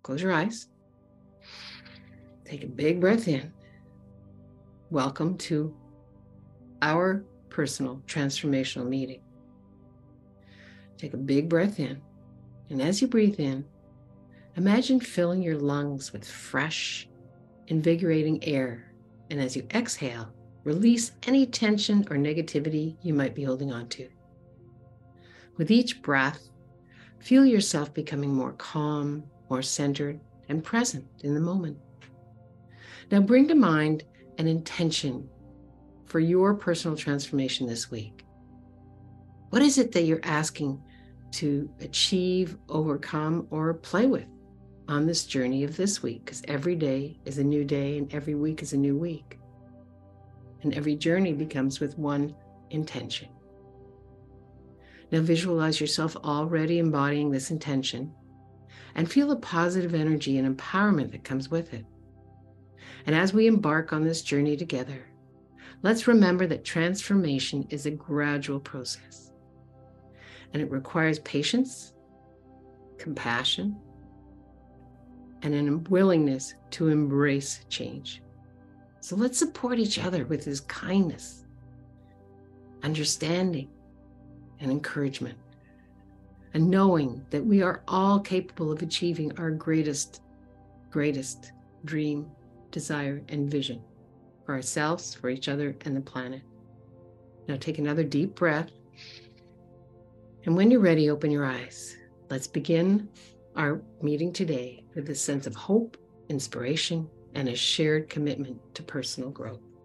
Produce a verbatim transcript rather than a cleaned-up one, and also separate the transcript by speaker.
Speaker 1: close your eyes. Take a big breath in. Welcome to our personal transformational meeting. Take a big breath in. And as you breathe in, imagine filling your lungs with fresh, invigorating air. And as you exhale, release any tension or negativity you might be holding on to. With each breath, feel yourself becoming more calm, more centered, and present in the moment. Now bring to mind an intention for your personal transformation this week. What is it that you're asking to achieve, overcome, or play with on this journey of this week? Because every day is a new day and every week is a new week. And every journey becomes with one intention. Now visualize yourself already embodying this intention and feel the positive energy and empowerment that comes with it. And as we embark on this journey together, let's remember that transformation is a gradual process. And it requires patience, compassion, and a willingness to embrace change. So let's support each other with this kindness, understanding, and encouragement, and knowing that we are all capable of achieving our greatest, greatest dream, desire, and vision for ourselves, for each other, and the planet. Now take another deep breath. And when you're ready, open your eyes. Let's begin our meeting today with a sense of hope, inspiration, and a shared commitment to personal growth.